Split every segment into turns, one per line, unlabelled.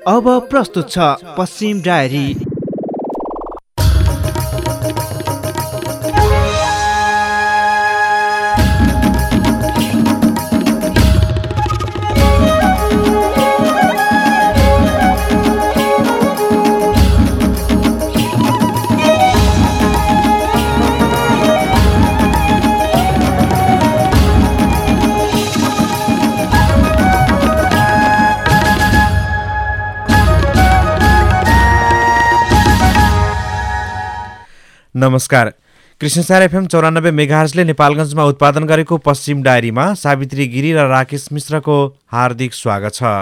अब प्रस्तुत छ पश्चिम डायरी।
नमस्कार। कृष्णसार एफएम 94 मेगाहर्जले नेपालगञ्जमा उत्पादन गरेको पश्चिम डायरीमा सावित्री गिरी र राकेश मिश्रको हार्दिक स्वागत छ।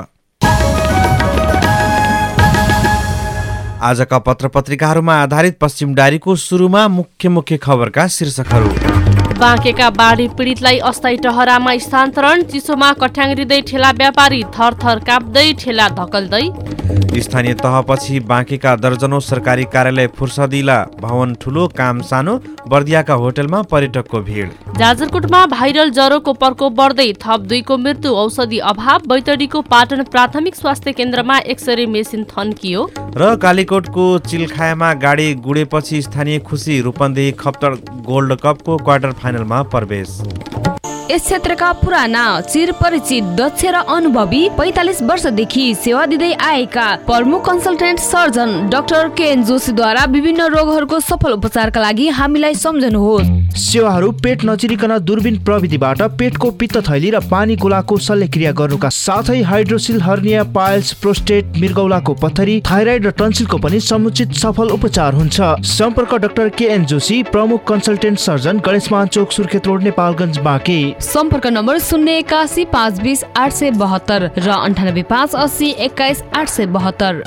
आजका पत्रपत्रिकाहरूमा आधारित पश्चिम डायरीको सुरुमा मुख्य खबरका शीर्षकहरू।
बाँकेका बाढी पीडितलाई अस्थायी टहरामा स्थानान्तरण, चिसोमा कठ्याङ्ग्रिँदै ठेला व्यापारी थरथर काप्दै ठेला धकल्दै।
स्थानीय तहपछि बाँकेका दर्जनौं सरकारी कार्यालय फुर्सदिला, भवन ठुलो काम सानो, बर्दियाका होटलमा पर्यटकको भिड।
जाजरकोटमा भाइरल ज्वरोको प्रकोप बढ्दै, थप 2 को मृत्यु, औषधि अभाव। बैतडीको पाटन प्राथमिक स्वास्थ्य केन्द्रमा एक्सरे मेसिन थन्कियो।
र कालीकोटको चिल्खायामा गाडी गुडेपछि स्थानीय खुसी, रूपन्देही खप्तर गोल्ड कपको क्वार्टर फाइनलमा प्रवेश।
यस क्षेत्रका पुराना चिरपरिचित दक्ष र अनुभवी 45 वर्षदेखि सेवा दिँदै आएका प्रमुख कन्सल्टेन्ट सर्जन डाक्टर केएन जोशीद्वारा विभिन्न रोगहरूको सफल उपचारका लागि हामीलाई सम्झनुहोस्।
सेवाहरू पेट नचिरिकन दूरबीन प्रविधिबाट पेटको पित्त थैली र पानी गोलाको शल्यक्रिया गर्नुका साथै हाइड्रोसिल, हर्निया, पाइल्स, प्रोस्टेट, मृगौलाको पत्थरी, थाइराइड र टन्सिलको पनि समुचित सफल उपचार हुन्छ। सम्पर्क डाक्टर केएन जोशी, प्रमुख consultant surgeon, Ganeshman Chowk, Surkhet road, Nepalganj, Banke.
सम्पर्क नम्बर 081 520 872 र 98 580 21 872।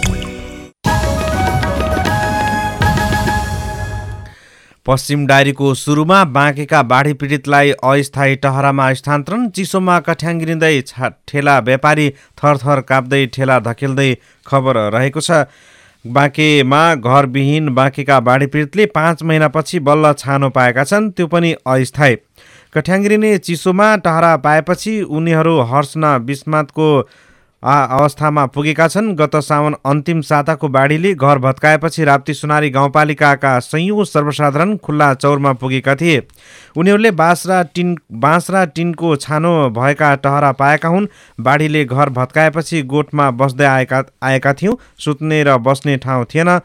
पश्चिम डायरीको सुरुमा बाँकेका बाढी पीडितलाई अस्थायी टहरामा स्थानान्तरण, चिसोमा कठ्याङ्ग्रिँदै ठेला व्यापारी थरथर काप्दै ठेला धकेल्दै खबर रहेको छ। बाँकेमा घरविहीन बाँकेका बाढी पीडितले 5 महिनापछि बल्ल छानो पाएका छन्, त्यो पनि अस्थायी। कठ्याङ्ग्रिने चिसोमा टहरा पाएपछि उनीहरू हर्षना बिस्मातको अवस्थामा पुगेका छन्। गत साउन अन्तिम साताको बाढीले घर भत्काएपछि राप्ती सुनारी गाउँपालिकाका सयौं सर्वसाधारण खुल्ला चौरमा पुगेका थिए। उनीहरूले बाँस र टिनको छानो भएका टहरा पाएका हुन्। बाढीले घर भत्काएपछि गोठमा बस्दै आएका थियौँ। सुत्ने र बस्ने ठाउँ थिएन।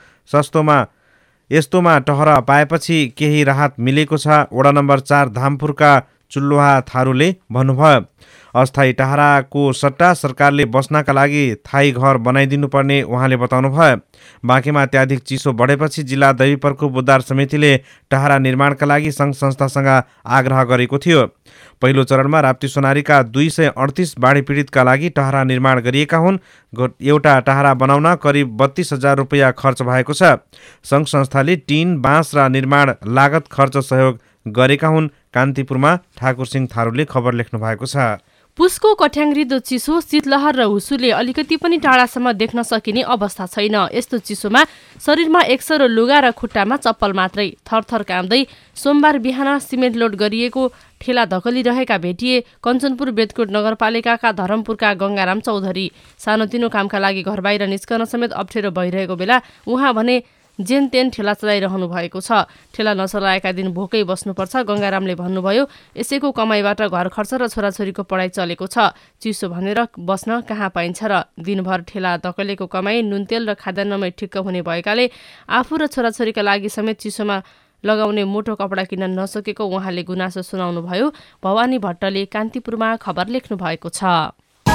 यस्तोमा टहरा पाएपछि केही राहत मिलेको छ, वडा नम्बर 4 धामपुरका चुल्लोहा थारूले भन्नुभयो। अस्थायी टहराको सट्टा सरकारले बस्नका लागि थाई घर बनाइदिनुपर्ने उहाँले बताउनुभयो। बाँकेमा अत्याधिक चिसो बढेपछि जिल्ला दैवी प्रकोप उद्धार समितिले टहरा निर्माणका लागि सङ्घ संस्थासँग आग्रह गरेको थियो। पहिलो चरणमा राप्ती सोनारीका 238 बाढी पीडितका लागि टहरा निर्माण गरिएका हुन्। एउटा टहरा बनाउन करिब 32,000 रुपियाँ खर्च भएको छ। सङ्घ संस्थाले टिन, बाँस र निर्माण लागत खर्च सहयोग गरेका हुन्। कान्तिपुरमा ठाकुर सिंह थारूले खबर लेख्नु भएको छ।
पुसको कठ्याङ्ग्रिदो चिसो, शीतलहर र हुसुले अलिकति पनि टाढासम्म देख्न सकिने अवस्था छैन। यस्तो चिसोमा शरीरमा एक्सरो लुगा र खुट्टामा चप्पल मात्रै थरथर काम्दै सोमबार बिहान सिमेन्ट लोड गरिएको ठेला धकलिरहेका भेटिए। कञ्चनपुर बेदकोट नगरपालिकाका धरमपुरका गङ्गाराम चौधरी सानोतिनो कामका लागि घर बाहिर निस्कन समेत अप्ठ्यारो भइरहेको बेला उहाँ भने जेन तेन ठेला चलाइरहनु भएको छ। ठेला नचलाएका दिन भोकै बस्नुपर्छ। गङ्गारामले भन्नुभयो, यसैको कमाइबाट घर खर्च र छोराछोरीको पढाइ चलेको छ। चिसो भनेर बस्न कहाँ पाइन्छ र। दिनभर ठेला धकलेको कमाई नुन तेल र खाद्यान्नमै ठिक्क हुने भएकाले आफू र छोराछोरीका लागि समेत चिसोमा लगाउने मोटो कपडा किन्न नसकेको उहाँले गुनासो सुनाउनुभयो। भवानी भट्टले कान्तिपुरमा खबर लेख्नु भएको छ।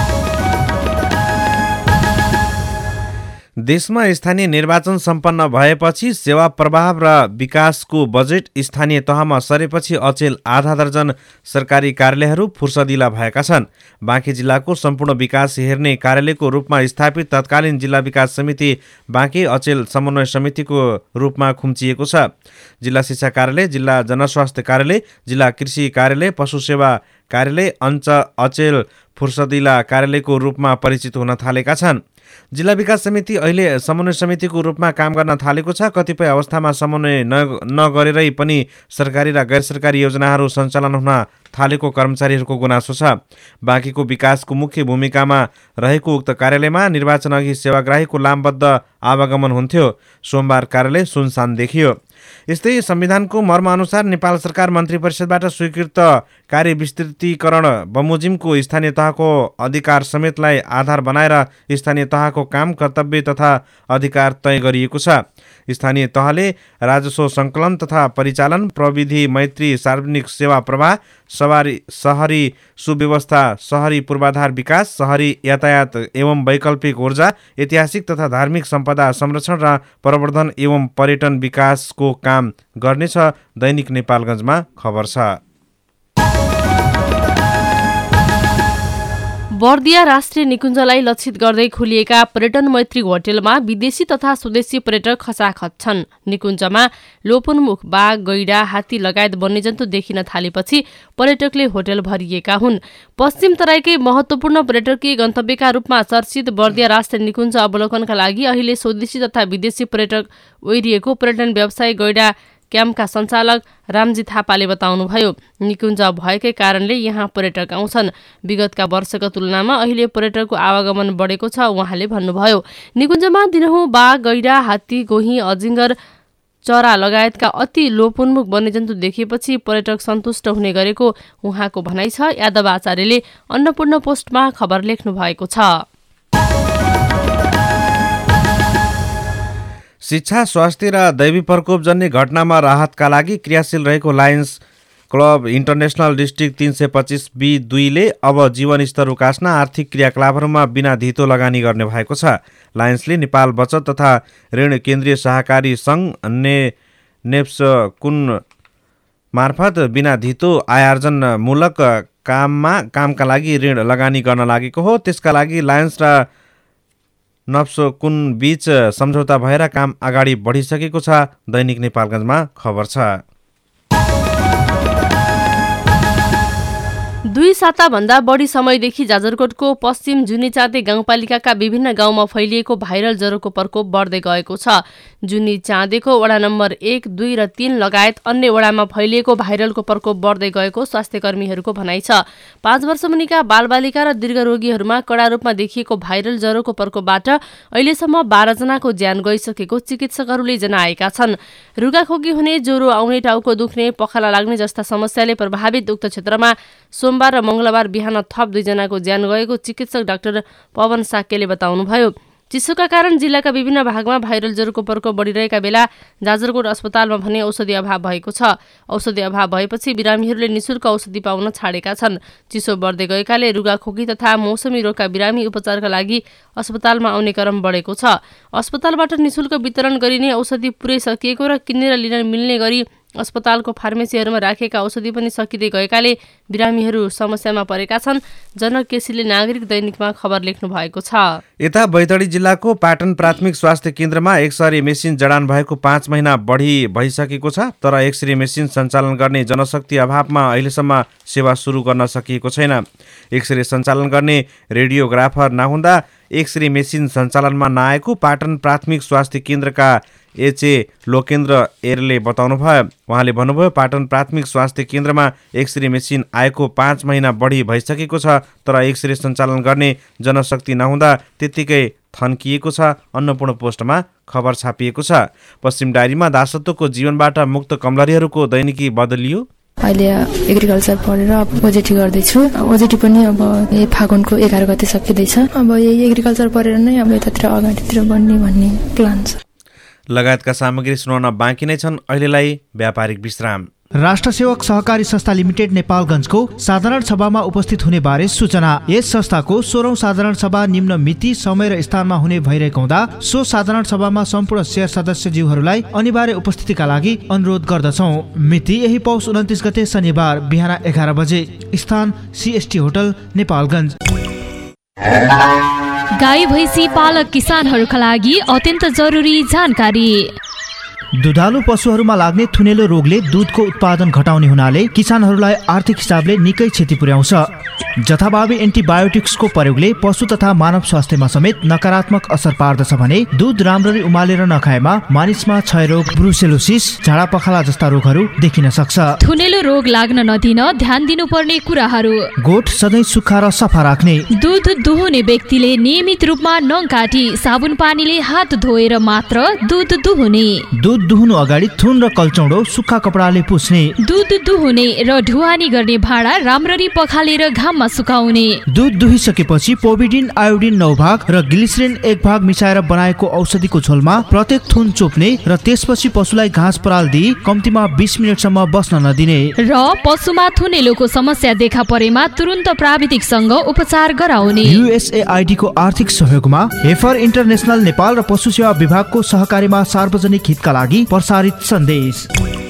देशमा स्थानीय निर्वाचन सम्पन्न भएपछि सेवा प्रवाह र विकासको बजेट स्थानीय तहमा सरेपछि अचेल आधा दर्जन सरकारी कार्यालयहरू फुर्सदिला भएका छन्। बाँके जिल्लाको सम्पूर्ण विकास हेर्ने कार्यालयको रूपमा स्थापित तत्कालीन जिल्ला विकास समिति बाँके अचेल समन्वय समितिको रूपमा खुम्चिएको छ। जिल्ला शिक्षा कार्यालय, जिल्ला जनस्वास्थ्य कार्यालय, जिल्ला कृषि कार्यालय, पशु सेवा कार्यालय, अचेल फुर्सदिला कार्यालयको रूपमा परिचित हुन थालेका छन्। जिल्ला विकास समिति अहिले समन्वय समितिको रूपमा काम गर्न थालेको छ। कतिपय अवस्थामा समन्वय नगरेरै पनि सरकारी र गैर सरकारी योजनाहरू सञ्चालन हुन थालेको कर्मचारीहरूको गुनासो छ। बाँकीको विकासको मुख्य भूमिकामा रहेको उक्त कार्यालयमा निर्वाचन अघि सेवाग्राहीको लामबद्ध आवागमन हुन्थ्यो। सोमबार कार्यालय सुनसान देखियो। यस्तै संविधानको मर्मअनुसार नेपाल सरकार मन्त्री परिषदबाट स्वीकृत कार्य विस्तृतीकरण बमोजिमको स्थानीय तहको अधिकार समेतलाई आधार बनाएर स्थानीय तहको काम, कर्तव्य तथा अधिकार तय गरिएको छ। स्थानीय तहले राजस्व सङ्कलन तथा परिचालन, प्रविधि मैत्री, सार्वजनिक सेवा प्रवाह, शहरी सुव्यवस्था, शहरी पूर्वाधार विकास, शहरी यातायात एवं वैकल्पिक ऊर्जा, ऐतिहासिक तथा धार्मिक सम्पदा संरक्षण र प्रवर्धन एवं पर्यटन विकासको काम गर्नेछ। दैनिक नेपालगञ्जमा खबर छ।
बर्दिया राष्ट्रिय निकुञ्जलाई लक्षित गर्दै खुलिएका पर्यटन मैत्री होटेलमा विदेशी तथा स्वदेशी पर्यटक खचाखच छन्। निकुञ्जमा लोपोन्मुख बाघ, गैडा, हात्ती लगायत वन्यजन्तु देखिन थालेपछि पर्यटकले होटेल भरिएका हुन्। पश्चिम तराईकै महत्वपूर्ण पर्यटकीय गन्तव्यका रूपमा चर्चित बर्दिया राष्ट्रिय निकुञ्ज अवलोकनका लागि अहिले स्वदेशी तथा विदेशी पर्यटक ओरिएको पर्यटन व्यवसाय गैडा क्याम्पका सञ्चालक रामजी थापाले बताउनुभयो। निकुञ्ज भएकै कारणले यहाँ पर्यटक आउँछन्। विगतका वर्षको तुलनामा अहिले पर्यटकको आवागमन बढेको छ उहाँले भन्नुभयो। निकुञ्जमा दिनहुँ बाघ, गैडा, हात्ती, गोही, अजिङ्गर, चरा लगायतका अति लोपोन्मुख वन्यजन्तु देखेपछि पर्यटक सन्तुष्ट हुने गरेको उहाँको भनाइ छ। यादव आचार्यले अन्नपूर्ण पोस्टमा खबर लेख्नु भएको छ।
शिक्षा, स्वास्थ्य र दैवी प्रकोप जन्य घटनामा राहतका लागि क्रियाशील रहेको लायन्स क्लब इन्टरनेसनल डिस्ट्रिक्ट 325B2ले अब जीवनस्तर उकास्न आर्थिक क्रियाकलापहरूमा बिना धितो लगानी गर्ने भएको छ। लायन्सले नेपाल बचत तथा ऋण केन्द्रीय सहकारी सङ्घ नेप्सकुन मार्फत बिना धितो आयार्जनमूलक कामका लागि ऋण लगानी गर्न लागेको हो। त्यसका लागि लायन्स र नप्सकुन बीच सम्झौता भएर काम अगाडि बढिसकेको छ। दैनिक नेपालगञ्जमा खबर छ।
2 साताभन्दा बढी समयदेखि जाजरकोटको पश्चिम जुनीचाँदे गाउँपालिकाका विभिन्न गाउँमा फैलिएको भाइरल ज्वरोको प्रकोप बढ्दै गएको छ। जुनीचाँदेको वडा नम्बर 1, 2 र 3 लगायत अन्य वडामा फैलिएको भाइरलको प्रकोप बढ्दै गएको स्वास्थ्यकर्मीहरूको भनाइ छ। 5 वर्ष मुनिका बालबालिका र दीर्घरोगीहरूमा कडा रूपमा देखिएको भाइरल ज्वरोको प्रकोपबाट अहिलेसम्म 12 जनाको ज्यान गइसकेको चिकित्सकहरूले जनाएका छन्। रुगाखोकी हुने, ज्वरो आउने, टाउको दुख्ने, पखाला लाग्ने जस्ता समस्याले प्रभावित उक्त क्षेत्रमा सोमबार र मंगलबार बिहान थप 2 जनाको ज्यान गएको चिकित्सक डाक्टर पवन साक्यले बताउनुभयो। चिसोका कारण जिल्लाका विभिन्न भागमा भाइरल ज्वरोको प्रकोप बढिरहेका बेला जाजरकोट अस्पतालमा भने औषधि अभाव भएको छ। औषधि अभाव भएपछि बिरामीहरूले निशुल्क औषधि पाउन छाडेका छन्। चिसो बढ्दै गएकाले रुगाखोकी तथा मौसमी रोगका बिरामी उपचारका लागि अस्पतालमा आउने क्रम बढेको छ। अस्पतालबाट निशुल्क वितरण गरिने औषधि पुरै सकिएको र किनेर लिन मिल्ने गरी अस्पतालको फार्मेसीहरूमा राखेका औषधि पनि सकिँदै गएकाले बिरामीहरू समस्यामा परेका छन्। जनक केसीले नागरिक दैनिकमा खबर लेख्नु भएको छ।
यता बैतडी जिल्लाको पाटन प्राथमिक स्वास्थ्य केन्द्रमा एक्सरे मेसिन जडान भएको 5 महिना बढी भइसकेको छ। तर एक्सरे मेसिन सञ्चालन गर्ने जनशक्ति अभावमा अहिलेसम्म सेवा सुरु गर्न सकिएको छैन। एक्सरे सञ्चालन गर्ने रेडियोग्राफर नहुँदा एक्सरे मेसिन सञ्चालनमा नआएको पाटन प्राथमिक स्वास्थ्य केन्द्रका एचए लोकेन्द्र एरले बताउनुभयो। उहाँले भन्नुभयो, पाटन प्राथमिक स्वास्थ्य केन्द्रमा एक्सरे मेसिन आएको 5 महिना बढी भइसकेको छ। तर एक्सरे सञ्चालन गर्ने जनशक्ति नहुँदा त्यत्तिकै थन्किएको छ। अन्नपूर्ण पोस्टमा खबर छापिएको छ। पश्चिम डायरीमा दासत्वको जीवनबाट मुक्त कमलरीहरूको दैनिकी बदलियो।
अहिले एग्रिकल्चर पढेर अब ओजेटी गर्दैछु। ओजेटी पनि अब फागुनको 11 गते सकिँदैछ। अब यही एग्रिकल्चर पढेर नै अब यतातिर अगाडितिर बढ्ने भन्ने प्लान छ।
लगायतका सामग्री सुनाउन बाँकी नै छन्। अहिलेलाई व्यापारिक विश्राम।
राष्ट्र सेवक सहकारी संस्था लिमिटेड नेपालगञ्जको साधारण सभामा उपस्थित हुने बारे सूचना। यस संस्थाको 16औं साधारण सभा निम्न मिति, समय र स्थानमा हुने भइरहेको हुँदा सो साधारण सभामा सम्पूर्ण शेयर सदस्यज्यूहरूलाई अनिवार्य उपस्थितिका लागि अनुरोध गर्दछौँ। मिति यही पौष 29 गते शनिबार बिहान 11 बजे। स्थान CST होटल नेपालगञ्ज।
गाई भैँसी पालक किसानहरूका लागि अत्यन्त जरुरी जानकारी।
दुधालु पशुहरूमा लाग्ने थुनेलो रोगले दूधको उत्पादन घटाउने हुनाले किसानहरूलाई आर्थिक हिसाबले निकै क्षति पुर्याउँछ। जथाभावी एन्टिबायोटिक्सको प्रयोगले पशु तथा मानव स्वास्थ्यमा समेत नकारात्मक असर पार्दछ भने दूध राम्ररी उमालेर नखाएमा मानिसमा क्षयरोग, ब्रुसेलोसिस, झाडा पखाला जस्ता रोगहरू देखिन सक्छ।
थुनेलो रोग लाग्न नदिन ध्यान दिनुपर्ने कुराहरू:
गोठ सधैँ सुक्खा र सफा राख्ने,
दूध दुहुने व्यक्तिले नियमित रूपमा नङ काटी साबुन पानीले हात धोएर मात्र दूध दुहुने,
दूध दुहुनु अगाडि थुन र कल्चौडो सुक्खा कपडाले पुछ्ने,
दूध दुहुने र ढुवानी गर्ने भाँडा राम्ररी पखालेर घाममा सुकाउने,
दूध दुहिसकेपछि पोभिडिन आयोडिन 9 भाग र ग्लिसरिन 1 भाग मिसाएर बनाएको औषधिको झोलमा प्रत्येक थुन चोप्ने र त्यसपछि पशुलाई घाँस पराल दिई कम्तीमा 20 मिनेटसम्म बस्न नदिने
र पशुमा थुनेलोको समस्या देखा परेमा तुरुन्त प्राविधिकसँग उपचार गराउने।
USAID को आर्थिक सहयोगमा हेफर इन्टरनेशनल नेपाल र पशु सेवा विभागको सहकारीमा सार्वजनिक हितका लागि प्रसारित सन्देश।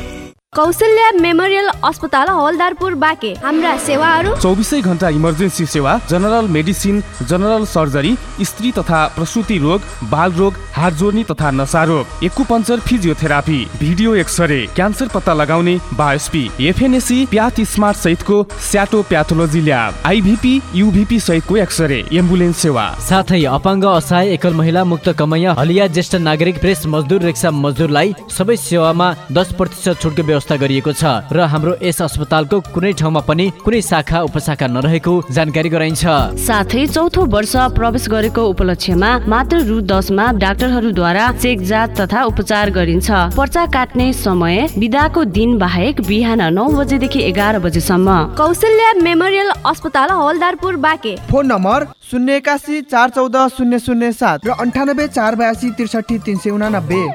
कौशल्या मेमोरियल अस्पताल हवलदारपुर बाँके। हाम्रा सेवाहरू:
24 घण्टा इमर्जेन्सी सेवा, जनरल मेडिसिन, जनरल सर्जरी, स्त्री तथा प्रसुति रोग, बाल रोग, हात जोड्ने तथा नशा रोग, acupuncture, physiotherapy, video x-ray, cancer पत्ता लगाउने, बायोस्पी, एफएनएसी, प्याथ स्मार्ट सहितको स्याटो प्याथोलोजी ल्याब, आइभिपी, युभिपी सहितको एक्सरे, एम्बुलेन्स सेवा,
साथै अपाङ्ग, असहाय, एकल महिला, मुक्त कमैया, हलिया, ज्येष्ठ नागरिक, प्रेस मजदुर, रिक्सा मजदुरलाई सबै सेवामा 10% छुटको व्यवस्था गरिएको छ र हाम्रो यस अस्पतालको कुनै ठाउँमा पनि कुनै शाखा उपशाखा नरहेको जानकारी गराइन्छ।
साथै चौथो वर्ष प्रवेश गरेको उपलक्ष्यमा मात्र रु 10 मा डाक्टरहरूद्वारा चेक जाँच तथा उपचार गरिन्छ। पर्चा काट्ने समय बिदाको दिन बाहेक बिहान 9 बजेदेखि 11 बजेसम्म।
कौशल्या मेमोरियल अस्पताल हवलदारपुर बाँके।
फोन नम्बर 081 414 007 र 98 482 63 389।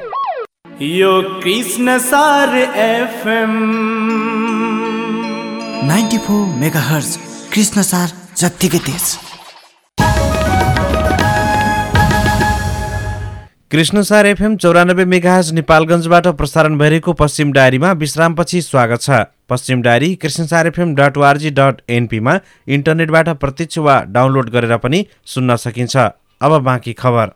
यो कृष्ण सार FM
94 मेगाहर्ज कृष्ण सार जत्तिकै तेज।
कृष्णसार FM 94 मेगाहर्ज नेपालगञ्जबाट प्रसारण भइरहेको पश्चिम डायरीमा विश्रामपछि स्वागत छ। पश्चिम डायरी krishnasarfm.org.np मा इन्टरनेटबाट प्रत्यक्ष वा डाउनलोड गरेर पनि सुन्न सकिन्छ। अब बाँकी खबर।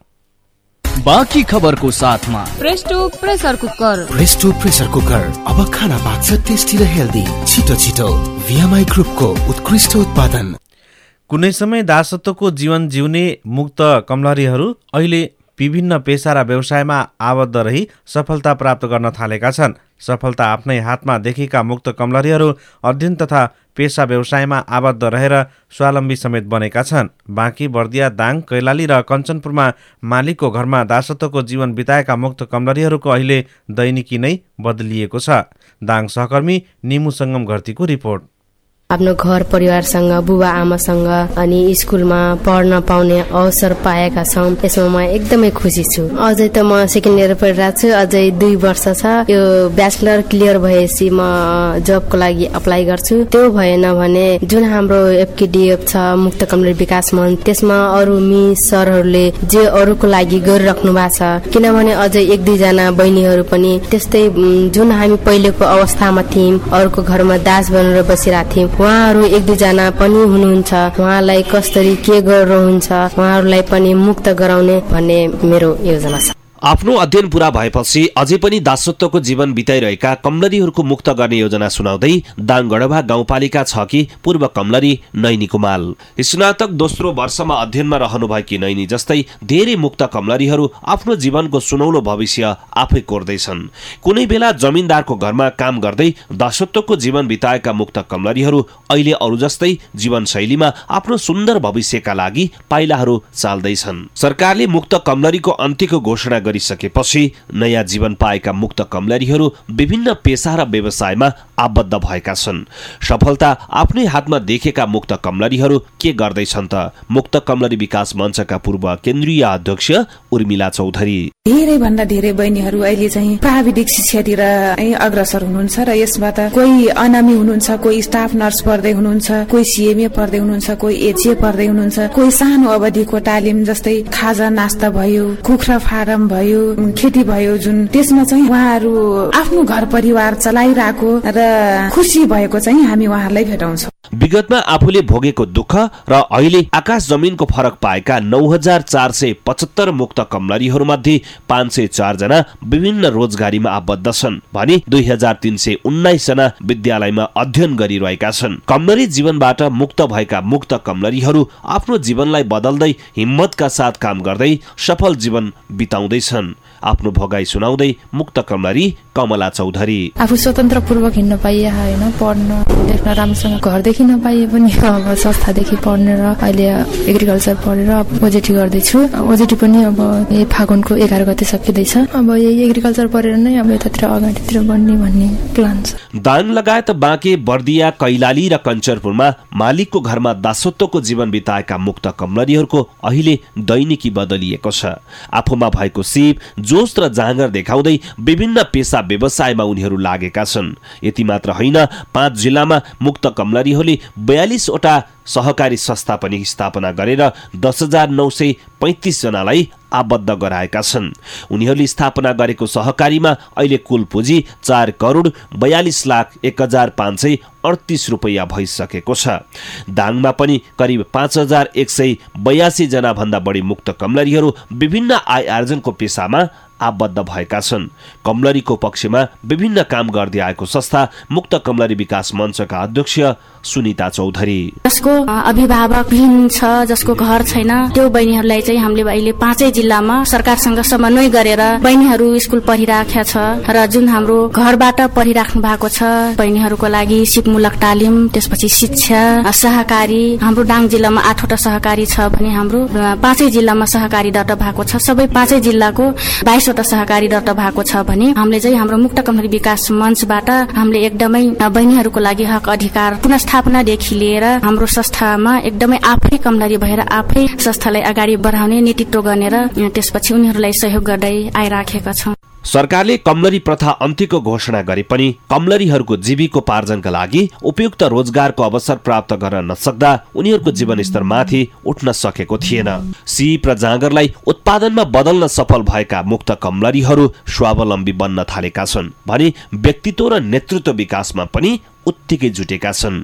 बाँकी खबरको साथमा
Presto pressure cooker.
Presto pressure cooker अब खाना पाक्छ टेस्टी र हेल्दी। छिटो छिटो VMI ग्रुपको उत्कृष्ट उत्पादन।
कुनै समय दासत्वको जीवन जिउने मुक्त कमलरीहरू अहिले विभिन्न पेशा र व्यवसायमा आबद्ध रही सफलता प्राप्त गर्न थालेका छन्। सफलता आफ्नै हातमा देखेका मुक्त कमलरीहरू अध्ययन तथा पेशा व्यवसायमा आबद्ध रहेर स्वावलम्बी समेत बनेका छन्। बाँकी, बर्दिया, दाङ, कैलाली र कञ्चनपुरमा मालिकको घरमा दासत्वको जीवन बिताएका मुक्त कमलरीहरूको अहिले दैनिकी नै बदलिएको छ। दाङ सहकर्मी निमु सङ्गम घरतीको रिपोर्ट।
आफ्नो घर परिवारसँग, बुबा आमासँग अनि स्कुलमा पढ्न पाउने अवसर पाएका छौँ। यसमा म एकदमै खुसी छु। अझै त म सेकेन्ड इयर पढिरहेको छु। अझै 2 वर्ष छ। यो ब्याचलर क्लियर भएपछि म जबको लागि अप्लाई गर्छु। त्यो भएन भने जुन हाम्रो FKDF छ, मुक्त कमलरी विकास मञ्च, त्यसमा अरू मिस सरहरूले जे अरूको लागि गरिराख्नु भएको छ। किनभने अझै 1-2 जना बहिनीहरू पनि त्यस्तै जुन हामी पहिलेको अवस्थामा थियौँ, अरूको घरमा दास बनेर बसिरहेको थियौँ, उहाँहरू 1-2 जना पनि हुनुहुन्छ। उहाँलाई कसरी के गर्नुहुन्छ, उहाँहरूलाई पनि मुक्त गराउने भन्ने मेरो योजना छ।
आफ्नो अध्ययन पूरा भएपछि अझै पनि दासत्वको जीवन बिताइरहेका कमलरीहरूको मुक्त गर्ने योजना सुनाउँदै दाङ गढवा गाउँपालिका 6 की पूर्व कमलरी नैनी कुमाल। स्नातक दोस्रो वर्षमा अध्ययनमा रहनुभएकी नैनी जस्तै धेरै मुक्त कमलरीहरू आफ्नो जीवनको सुनौलो भविष्य आफै कोर्दैछन्। कुनै बेला जमिनदारको घरमा काम गर्दै दासत्वको जीवन बिताएका मुक्त कमलरीहरू अहिले अरू जस्तै जीवनशैलीमा आफ्नो सुन्दर भविष्यका लागि पाइलाहरू चाल्दैछन्। सरकारले मुक्त कमलरीको अन्त्यको घोषणा गरिसकेपछि नयाँ जीवन पाएका मुक्त कमलरीहरू विभिन्न पेशा र व्यवसायमा आबद्ध भएका छन्। सफलता आफ्नै हातमा देखेका मुक्त कमलरीहरू के गर्दैछन् त? मुक्त कमलरी विकास मञ्चका पूर्व केन्द्रीय अध्यक्ष उर्मिला चौधरी।
धेरै भन्दा धेरै बहिनीहरू अहिले चाहिँ प्राविधिक शिक्षातिर अग्रसर हुनुहुन्छ र यसबाट कोही अनामी हुनुहुन्छ, कोही स्टाफ नर्स पढ्दै हुनुहुन्छ, कोही CMA पढ्दै हुनुहुन्छ, कोही HA पढ्दै हुनुहुन्छ, कोही सानो अवधिको तालिम जस्तै खाजा नास्ता भयो, कुखुरा फार्म भयो, खेती भयो, जुन त्यसमा चाहिँ उहाँहरू आफ्नो घर परिवार चलाइरहेको र खुसी भएको चाहिँ हामी उहाँहरूलाई भेटाउँछौँ।
विगतमा आफूले भोगेको दुःख र अहिले आकाश जमिनको फरक पाएका 9475 मुक्त कमलरीहरूमध्ये 504 जना विभिन्न रोजगारीमा आबद्ध छन् भने 2319 जना विद्यालयमा अध्ययन गरिरहेका छन्। कमलरी जीवनबाट मुक्त भएका मुक्त कमलरीहरू आफ्नो जीवनलाई बदल्दै हिम्मतका साथ काम गर्दै सफल जीवन बिताउँदैछन्। आफ्नो भगाई सुनाउँदै मुक्त कमलरी कमला चौधरी।
आफू स्वतन्त्रपूर्वक हिँड्न पाइए होइन, पढ्न लेख्न राम्रोसँग घरदेखि नपाइए पनि अब संस्थादेखि पढ्ने र अहिले एग्रिकल्चर पढेर ओजेटी गर्दैछु। ओजेटी पनि अब यही फागुनको 11 गते सकिँदैछ। अब यही एग्रिकल्चर पढेर नै अब यतातिर अगाडितिर बढ्ने भन्ने प्लान छ।
दाङ लगायत बाँके, बर्दिया, कैलाली र कञ्चरपुरमा मालिकको घरमा दासत्वको जीवन बिताएका मुक्त कमलरीहरूको अहिले दैनिकी बदलिएको छ। आफूमा भएको सिप, जोश र जाँगर देखाउँदै विभिन्न पेसा व्यवसायमा उनीहरू लागेका छन्। यति मात्र होइन, 5 जिल्लामा मुक्त कमलरीहरूले 42 वटा सहकारी संस्था पनि स्थापना गरेर 10,935 जनालाई आबद्ध गराएका छन्। उनीहरूले स्थापना गरेको सहकारीमा अहिले कुल पुँजी 4,42,01,538 रुपैयाँ भइसकेको छ। दाङमा पनि करिब 5,182 जना भन्दा बढी मुक्त कमलरीहरू विभिन्न आय आर्जनको पेसामा आबद्ध भएका छन्। कमलरीको पक्षमा विभिन्न काम गर्दै आएको संस्था मुक्त कमलरी विकास मञ्चका अध्यक्ष सुनिता चौधरी।
जसको अभिभावकहीन छ, जसको घर छैन, त्यो बहिनीहरूलाई चाहिँ हामीले अहिले 5 जिल्लामा सरकारसँग समन्वय गरेर बहिनीहरू स्कुल पढिराखेका छ र जुन हाम्रो घरबाट पढिराख्नु भएको छ बहिनीहरूको लागि सिपमूलक तालिम, त्यसपछि शिक्षा, सहकारी। हाम्रो डाङ जिल्लामा 8 वटा सहकारी छ भने हाम्रो 5 जिल्लामा सहकारी दर्ता भएको छ। सबै 5 जिल्लाको 22 वटा सहकारी दर्ता भएको छ भने हामीले चाहिँ हाम्रो मुक्त कमलरी विकास मञ्चबाट हामीले एकदमै बहिनीहरूको लागि हक अधिकार पुनर्स्थापनादेखि लिएर हाम्रो संस्थामा एकदमै आफै कमलरी भएर आफै संस्थालाई अगाडि बढाउने नेतृत्व गर्ने र त्यसपछि उनीहरूलाई सहयोग गर्दै आइराखेका छौँ।
सरकारले कमलरी प्रथा अन्त्यको घोषणा गरे पनि कमलरीहरूको जीविकोपार्जनका लागि उपयुक्त रोजगारको अवसर प्राप्त गर्न नसक्दा उनीहरूको जीवनस्तर माथि उठ्न सकेको थिएन। सिप र जाँगरलाई उत्पादनमा बदल्न सफल भएका मुक्त कमलरीहरू स्वावलम्बी बन्न थालेका छन् भने व्यक्तित्व र नेतृत्व विकासमा पनि उत्तिकै जुटेका छन्।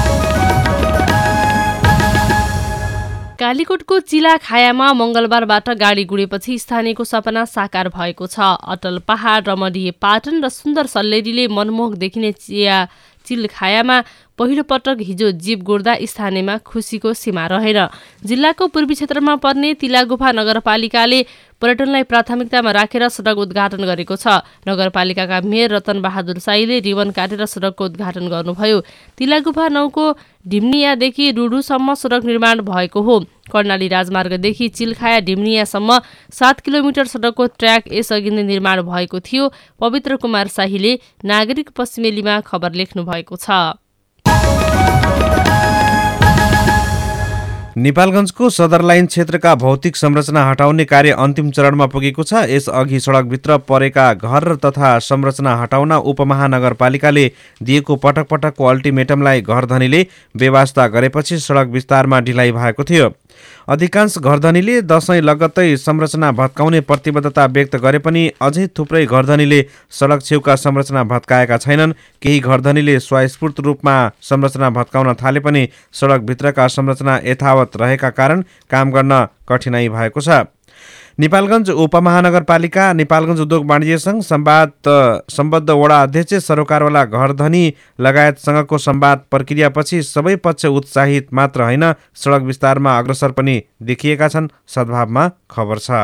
कालीकोटको चिला खायामा मंगलबारबाट गाडी गुडेपछि स्थानीयको सपना साकार भएको छ। अटल पहाड, रमणीय पाटन र सुन्दर सल्लेरीले मनमोहक देखिने चिल खायामा पहिलो पटक हिजो जीप गुड्दा स्थानीयमा खुसीको सीमा रहेन। जिल्लाको पूर्वी क्षेत्रमा पर्ने तिलागुफा नगरपालिकाले पर्यटनलाई प्राथमिकतामा राखेर सडक उद्घाटन गरेको छ। नगरपालिकाका मेयर रतन बहादुर साईले रिबन काटेर सडकको उद्घाटन गर्नुभयो। तिलागुफा 9 को ढिम्नियादेखि रुडुसम्म सडक निर्माण भएको हो। कर्णाली राजमार्गदेखि चिलखाया ढिम्नियासम्म 7 किलोमिटर सडकको ट्र्याक यसअघि नै निर्माण भएको थियो। पवित्र कुमार शाहीले नागरिक पश्चिमेलीमा खबर लेख्नु भएको छ।
नेपालगञ्जको सदर लाइन क्षेत्रका भौतिक संरचना हटाउने कार्य अन्तिम चरणमा पुगेको छ। यसअघि सडकभित्र परेका घर तथा संरचना हटाउन उपमहानगरपालिकाले दिएको पटक पटकको अल्टिमेटमलाई घरधनीले बेवास्ता गरेपछि सडक विस्तारमा ढिलाइ भएको थियो। अधिकांश घरधनीले दशैं लगत्तै संरचना भत्काउने प्रतिबद्धता व्यक्त गरे पनि अझै थुप्रै घरधनीले सडक छेउका संरचना भत्काएका छैनन्। केही घरधनीले स्वयस्फूर्त रूपमा संरचना भत्काउन थाले पनि सडकभित्रका संरचना यथावत रहेका कारण काम गर्न कठिनाइ भएको छ। नेपालगञ्ज उपमहानगरपालिका, नेपालगञ्ज उद्योग वाणिज्य संघ, सम्बद्ध वडा अध्यक्ष, सरोकारवाला घरधनी लगायतसँगको संवाद प्रक्रियापछि सबै पक्ष उत्साहित मात्र होइन, सडक विस्तारमा अग्रसर पनि देखिएका छन्। सद्भावमा खबर छ।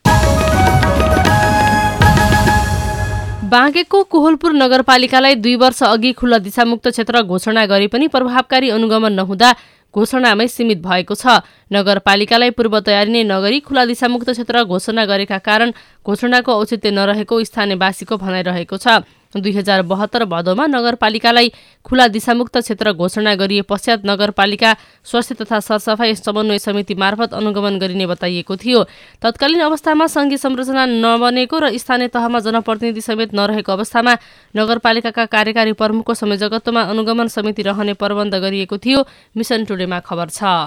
बाँकेको कोहलपुर नगरपालिकालाई 2 वर्ष अघि खुल्ला दिशामुक्त क्षेत्र घोषणा गरे पनि प्रभावकारी अनुगमन नहुँदा घोषणामै सीमित भएको छ। नगरपालिकालाई पूर्व तयारी नै नगरी खुला दिशामुक्त क्षेत्र घोषणा गरेका कारण घोषणाको औचित्य नरहेको स्थानीयवासीको भनाइरहेको छ। 2072 भदौमा नगरपालिकालाई खुला दिशामुक्त क्षेत्र घोषणा गरिए पश्चात नगरपालिका स्वास्थ्य तथा सरसफाई समन्वय समिति मार्फत अनुगमन गरिने बताइएको थियो। तत्कालीन अवस्थामा सङ्घीय संरचना नबनेको र स्थानीय तहमा जनप्रतिनिधि समेत नरहेको अवस्थामा नगरपालिकाका कार्यकारी प्रमुखको संयोजकत्वमा अनुगमन समिति रहने प्रबन्ध गरिएको थियो। मिसन टुडेमा खबर छ।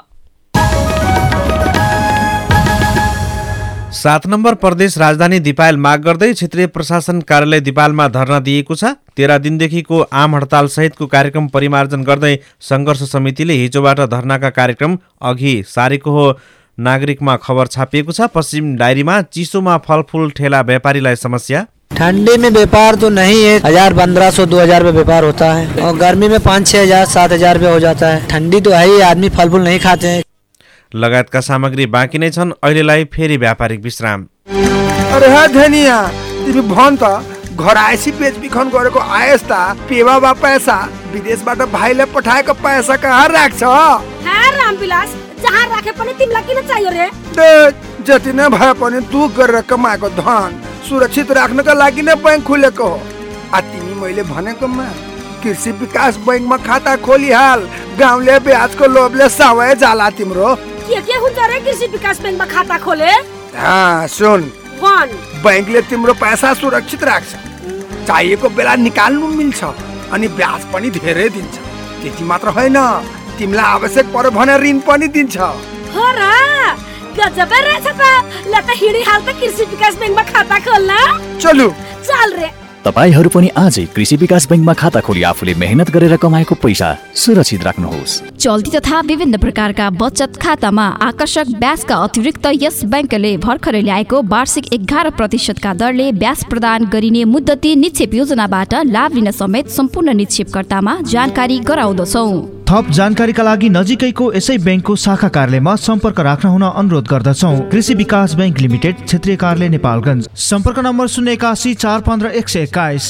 7 नम्बर प्रदेश राजधानी दिपायल माग गर्दै क्षेत्रीय प्रशासन कार्यालय दिपायलमा धरना दिएको छ। 13 दिनदेखिको आम हडताल सहितको कार्यक्रम परिमार्जन गर्दै सङ्घर्ष समितिले हिजोबाट धरनाका कार्यक्रम अघि सारेको हो। नागरिकमा खबर छापिएको छ। पश्चिम डायरीमा चिसोमा फलफूल ठेला व्यापारीलाई समस्या।
ठंडी में व्यापार तो नहीं है, 1500-2000 रुपये व्यापार होता है और गर्मी में 5-6 हजार 7 हजार रुपये हो जाता है। ठंडी तो है ही, आदमी फल फूल नहीं खाते हैं।
लगायतका सामग्री बाँकी नै छन्। अहिलेलाई फेरि व्यापारिक विश्राम।
अरे हा धनिया, तिमी भन त घर आएपछि बेचबिखन गरेको आएस त पेवा बा पैसा विदेशबाट भाइले पठाएको पैसा कहाँ राख्छ?
हाँ रामविलास, जहाँ राखे पनि तिमीलाई किन चाहियो रे?
जति नै भए पनि दुख गरेर कमाएको धन सुरक्षित राख्नका लागि नै बैंक खुलेको हो। आ तिमी मैले भनेकोमा कृषि विकास बैंकमा खाता खोलिहाल। गाउँले ब्याजको लोभले सवै जाला तिम्रो।
के हुन्छ रे कृषि विकास बैंकमा खाता खोले?
हाँ सुन, बैंकले तिम्रो पैसा सुरक्षित राख्छ, चाहिएको बेला निकाल्नु मिल्छ अनि ब्याज पनि धेरै दिन्छ। त्यति मात्र होइन, तिमीलाई आवश्यक पर्यो भने ऋण पनि दिन्छ।
हो र, गजबै रहेछ त। ल त हिँडिहाल त कृषि विकास बैंकमा खाता खोल्न।
चलु
चल रे।
तपाईहरु पनि आजै कृषि विकास बैंकमा खाता खोली आफूले मेहनत गरेर कमाएको पैसा सुरक्षित राख्नुहोस्।
चल्ती तथा विभिन्न प्रकारका बचत खातामा आकर्षक ब्याजका अतिरिक्त यस बैंकले भर्खरै ल्याएको वार्षिक 11% का दरले ब्याज प्रदान गरिने मुद्दती निक्षेप योजनाबाट लाभ लिन समेत सम्पूर्ण निक्षेपकर्तामा जानकारी गराउँदछौँ।
थप जानकारीका लागि नजिकैको यसै बैंकको शाखा कार्यालयमा सम्पर्क राख्न हुन अनुरोध गर्दछौँ। कृषि विकास बैंक लिमिटेड, क्षेत्रीय कार्यालय नेपालगञ्ज। सम्पर्क नम्बर 081 415 121।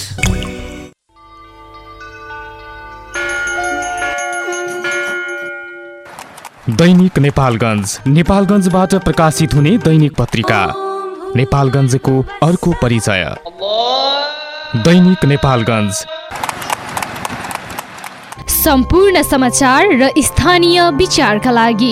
दैनिक नेपालगञ्ज, नेपालगञ्जबाट प्रकाशित हुने दैनिक पत्रिका। नेपालगञ्जको अर्को परिचय। दैनिक नेपालगञ्ज,
सम्पूर्ण समाचार र स्थानीय विचारका लागि।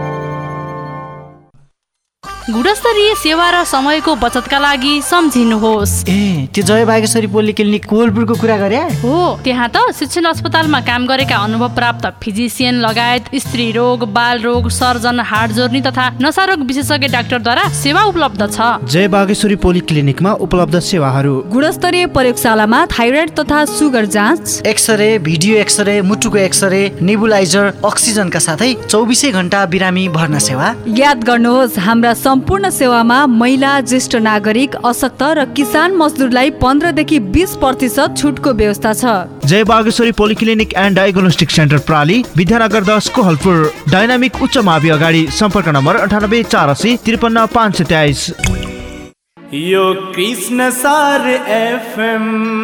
गुणस्तरीय सेवा र समयको बचतका लागि सम्झिनुहोस्।
त्यो जय बागेश्वरी पोलिक्लिनिक कोलपुरको कुरा गरे
हो। त्यहाँ त शिक्षण अस्पतालमा काम गरेका अनुभव प्राप्त फिजिसियन लगायत स्त्री रोग, बाल रोग, सर्जन, हाड जोर्नी तथा नसारोग विशेषज्ञ डाक्टरद्वारा सेवा उपलब्ध छ।
जय बागेश्वरी पोलिक्लिनिकमा उपलब्ध सेवाहरू:
गुणस्तरीय प्रयोगशालामा थाइरोइड तथा सुगर जाँच,
एक्सरे, भिडियो एक्सरे, मुटुको एक्सरे, नेबुलाइजर, अक्सिजनका साथै 24 घण्टा बिरामी भर्ना सेवा।
याद गर्नुहोस्, हाम्रा सम्पूर्ण सेवामा महिला, ज्येष्ठ नागरिक, अशक्त र किसान मजदुरलाई 15 देखि 20% छुटको व्यवस्था छ।
Jai Bageshwari polyclinic and diagnostic centre प्राली, विद्यानगर 10 कोहलपुर। डायनामिक उच्च मावि अगाडि। सम्पर्क नम्बर 98 480 53 523।
यो कृष्ण सार एफएम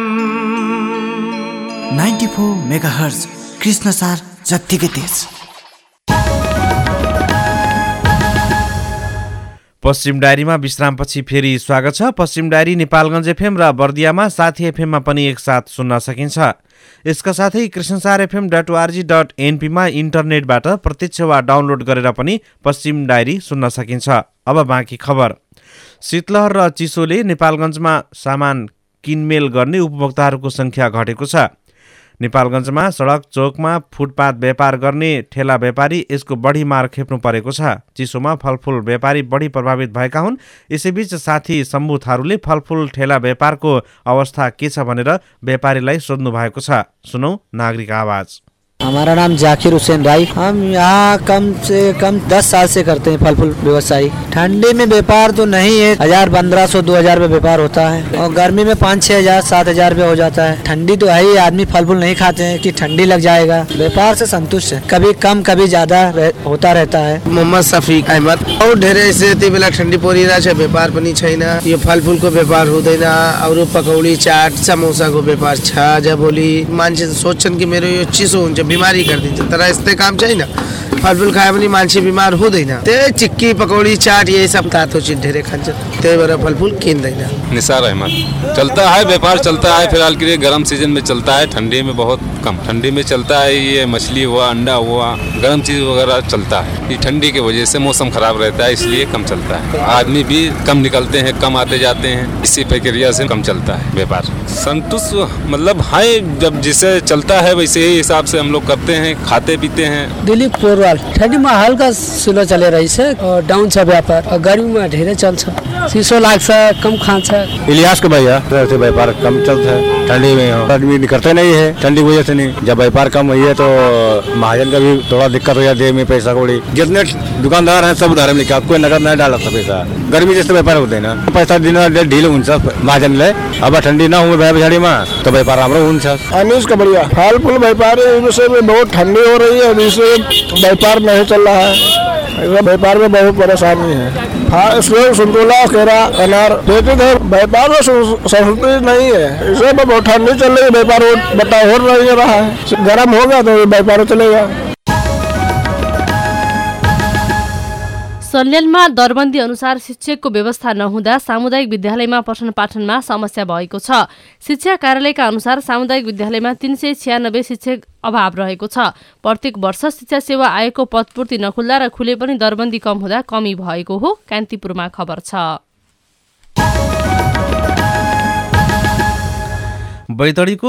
94 मेगाहर्ज, कृष्ण सार जत्तिकै तेज।
पश्चिम डायरीमा विश्रामपछि फेरि स्वागत छ। पश्चिम डायरी नेपालगञ्ज एफएम र बर्दियामा साथी एफएममा पनि एकसाथ सुन्न सकिन्छ। यसका साथै krishnasarfm.org.np मा इन्टरनेटबाट प्रत्यक्ष वा डाउनलोड गरेर पनि पश्चिम डायरी सुन्न सकिन्छ। अब बाँकी खबर। शीतलहर र चिसोले नेपालगञ्जमा सामान किनमेल गर्ने उपभोक्ताहरूको सङ्ख्या घटेको छ। नेपालगञ्जमा सडक चौकमा फुटपाथ व्यापार गर्ने ठेला व्यापारी यसको बढी मार खेप्नु परेको छ। चिसोमा फलफूल व्यापारी बढी प्रभावित भएका हुन्। यसैबीच साथी शम्भु थारूले फलफूल ठेला व्यापारको अवस्था के छ भनेर व्यापारीलाई सोध्नु भएको छ। सुनौ नागरिक आवाज।
हमारा नाम जाकिर हुसैन राय। हम यहाँ कम से कम 10 साल से करते हैं फल फूल व्यवसायी। ठंडी में व्यापार तो नहीं है, 1500-2000 रुपये व्यापार होता है और गर्मी में 5-6 हजार 7 हजार रुपये हो जाता है। ठंडी तो है ही, आदमी फल फूल नहीं खाते हैं कि ठंडी लग जाएगा। व्यापार से संतुष्ट है, कभी कम कभी ज्यादा होता रहता है।
मोहम्मद सफीक अहमद। और धेरै से यति बेला ठंडी परिरहेको छ, व्यापार पनि छैन। यो फलफूलको व्यापार हुँदैन, अरू पकौडी, चाट, समोसाको व्यापार छ। आज भोलि मान्छे सोच्छन् कि मेरो यो चिसो हुन्छ, बिमारी गरिदिन्छ, तर यस्तै काम छैन। फलफूल खायो भने मान्छे बिमार हुँदैन। त्यही चिक्की, पकौडी, चाट यही सब तातो चीज धेरै खान्छ, त्यही भएर फलफूल किन्दैन।
निसार अहमद। चलता है व्यापार, चलता है फिलहाल के लिए। गर्म सीजन में चलता है, ठंडी में बहुत कम। ठंडी में चलता है ये मछली हुआ, अंडा हुआ, गर्म चीज वगैरह चलता है। ये ठंडी की वजह से मौसम खराब रहता है, इसलिए कम चलता है। आदमी भी कम निकलते हैं, कम आते जाते हैं, इसी प्रक्रिया से कम चलता है व्यापार। संतुष्ट मतलब है, जब जिसे चलता है वैसे ही हिसाब से हम लोग करते हैं, खाते पीते हैं।
दिलीप पोरवाल। ठंडी में हल्का स्लो चले रही है और डाउन छ व्यापार और गर्मी में ढेरे चल्छ, चिसो लाग्छ, कम खान्छ।
इलियास के भैया व्यापार कम चलता है ठंडी में, आदमी करते नहीं है ठंडी की वजह से। नहीं, जब व्यापार कम हुई है तो महाजन का भी थोड़ा दिक्कत हो जाती है में पैसा कौड़ी। जितने दुकानदार हैं सब उधार में लेके, कोई नगद नहीं डाला था पैसा। गर्मी जैसे व्यापार होते हैं ना, पैसा दिन ढील हुन्छ महाजनले। अब ठंडी ना हुए पछाड़ी में तो व्यापार राम्रो हुन्छ।
अनिश का बढ़िया फल फूल व्यापार है, विषय में बहुत ठंडी हो रही है, इसलिए व्यापार नहीं चल रहा है। व्यापार में बहुत परेशानी है। इसलिए संतोला, केरा, अनार देते थे। व्यापार में संस्कृति नहीं है, इसलिए बहुत ठंडी चल रही है, व्यापार हो नहीं रहा है। गर्म होगा तो व्यापार चलेगा।
सल्यानमा दरबन्दी अनुसार शिक्षकको व्यवस्था नहुँदा सामुदायिक विद्यालयमा पठन पाठनमा समस्या भएको छ। शिक्षा कार्यालयका अनुसार सामुदायिक विद्यालयमा 396 शिक्षक अभाव रहेको छ। प्रत्येक वर्ष शिक्षा सेवा आयोगको पदपूर्ति नखुल्दा र खुले पनि दरबन्दी कम हुँदा कमी भएको हो। कान्तिपुरमा खबर छ।
बैतडीको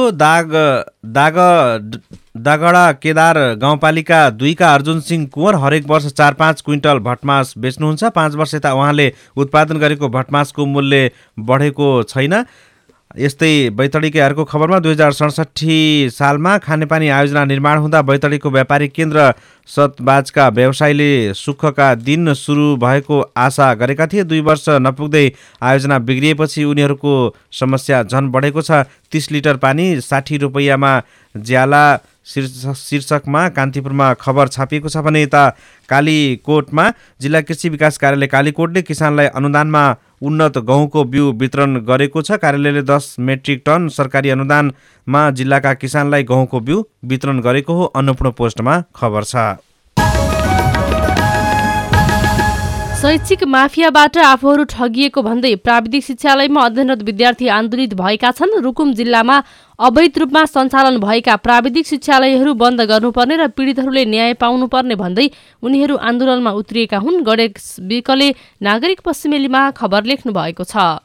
दागडा केदार गाउँपालिका 2 का अर्जुन सिंह कुँवर हरेक वर्ष 4-5 क्विन्टल भटमास बेच्नुहुन्छ। 5 वर्ष यता उहाँले उत्पादन गरेको भटमासको मूल्य बढेको छैन। यस्तै बैतडीकै अर्को खबरमा 2067 सालमा खानेपानी आयोजना निर्माण हुँदा बैतडीको व्यापारिक केन्द्र सतबाजका व्यवसायीले सुखका दिन सुरु भएको आशा गरेका थिए। 2 वर्ष नपुग्दै आयोजना बिग्रिएपछि उनीहरूको समस्या झन बढेको छ। 30 लिटर पानी 60 रुपैयाँमा ज्याला शीर्षकमा कान्तिपुरमा खबर छापिएको छ भने यता कालीकोटमा जिल्ला कृषि विकास कार्यालय कालीकोटले किसानलाई अनुदानमा उन्नत गहुँको बिउ वितरण गरेको छ। कार्यालयले 10 मेट्रिक टन सरकारी अनुदानमा जिल्लाका किसानलाई गहुँको बिउ वितरण गरेको हो। अन्नपूर्ण पोस्टमा खबर छ।
शैक्षिक माफियाबाट आफूहरू ठगिएको भन्दै प्राविधिक शिक्षालयमा अध्ययनरत विद्यार्थी आन्दोलित भएका छन्। रुकुम जिल्लामा अवैध रूपमा सञ्चालन भएका प्राविधिक शिक्षालयहरू बन्द गर्नुपर्ने र पीडितहरूले न्याय पाउनुपर्ने भन्दै उनीहरू आन्दोलनमा उत्रिएका हुन्। गणेश विकले नागरिक पश्चिमेलीमा खबर लेख्नु भएको छ।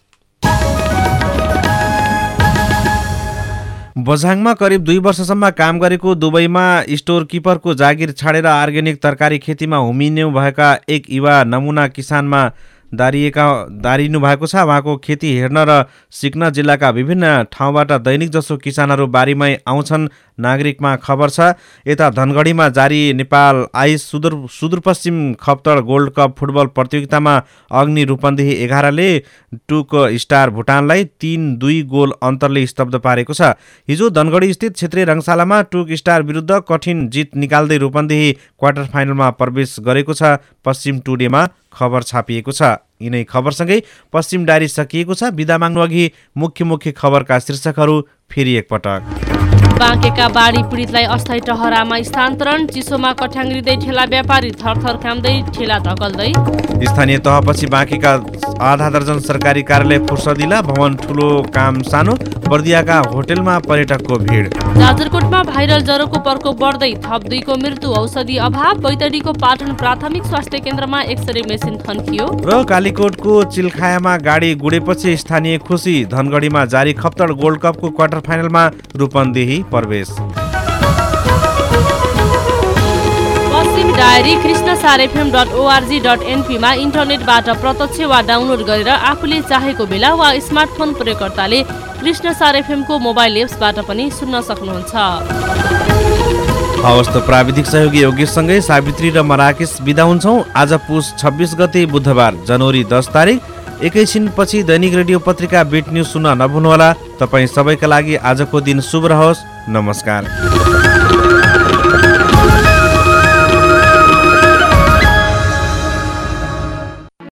बझाङमा करिब 2 वर्षसम्म काम गरेको दुबईमा स्टोर किपरको जागिर छाडेर अर्ग्यानिक तरकारी खेतीमा हुमिनु भएका एक युवा नमुना किसानमा दारिनु भएको छ। उहाँको खेती हेर्न र सिक्न जिल्लाका विभिन्न ठाउँबाट दैनिक जसो किसानहरू बारीमै आउँछन्। नागरिकमा खबर छ। यता धनगढीमा जारी Nepal ice Sudurpashchim Khaptad gold cup football प्रतियोगितामा अग्नि रूपन्देही 11ले टुक स्टार भुटानलाई 3-2 गोल अन्तरले स्तब्ध पारेको छ। हिजो धनगढी स्थित क्षेत्रीय रङशालामा टुक स्टार विरुद्ध कठिन जित निकाल्दै रूपन्देही क्वार्टर फाइनलमा प्रवेश गरेको छ। पश्चिम टुडेमा खबर छापिएको छ। यिनै खबरसँगै पश्चिम डायरी सकिएको छ। बिदा माग्नु अघि मुख्य खबरका शीर्षकहरू फेरि एकपटक।
बाँकेका बाढी पीडितलाई अस्थायी टहरामा स्थानान्तरण। चिसोमा कठ्याङ्ग्रिँदै ठेला व्यापारी थरथर काम्दै ठेला धकल्दै।
स्थानीय तहपछि बाँकेका आधा दर्जन सरकारी कार्यालय फुर्सदिला, भवन ठुलो काम सानो। बर्दियाका होटेलमा पर्यटकको भिड।
जाजरकोटमा भाइरल ज्वरोको प्रकोप बढ्दै, थप 2 को मृत्यु, औषधि अभाव। बैतडीको पाटन प्राथमिक स्वास्थ्य केन्द्रमा एक्सरे मेसिन थन्कियो।
र कालीकोटको चिल्खायामा गाडी गुडेपछि स्थानीय खुसी। धनगढीमा जारी खप्तड गोल्ड कपको क्वार्टर फाइनलमा रूपन्देही प्रवेश।
पश्चिम डायरी krishnasarfm.org.np मा इन्टरनेटबाट प्रत्यक्ष वा डाउनलोड गरेर आफूले चाहेको बेला वा स्मार्टफोन प्रयोगकर्ताले कृष्णसार एफएम को मोबाइल एप्सबाट पनि सुन्न सक्नुहुन्छ।
हवस् त प्राविधिक सहयोगी योगेशसँगै सावित्री र मराकेश बिदा हुन्छौँ। आज पुस 26 गते बुधबार जनवरी 10 तारिक। एकैछिनपछि दैनिक रेडियो पत्रिका बिट न्यूज सुन्न नभुल्नुहोला। तपाईँ सबैका लागि आजको दिन शुभ रहोस्। नमस्कार।